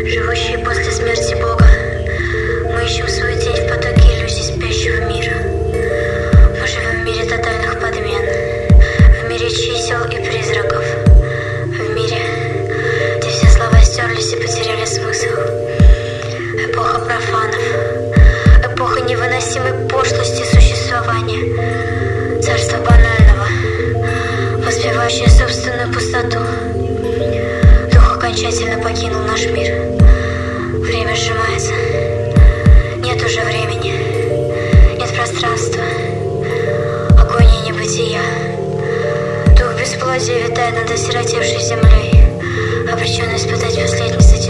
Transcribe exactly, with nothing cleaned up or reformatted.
живущие после смерти Бога. Мы ищем свой день в потоке иллюзий спящего мира. Мы живем в мире тотальных подмен, в мире чисел и призраков, в мире, где все слова стерлись и потеряли смысл. Эпоха профанов, эпоха невыносимой пошлости существования, царство банального, воспевающее собственную пустоту. Дух окончательно покинул наш мир. Время сжимается. Нет уже времени, нет пространства, агония небытия. Дух бесплодия витает над осиротевшей землей, обреченный испытать последний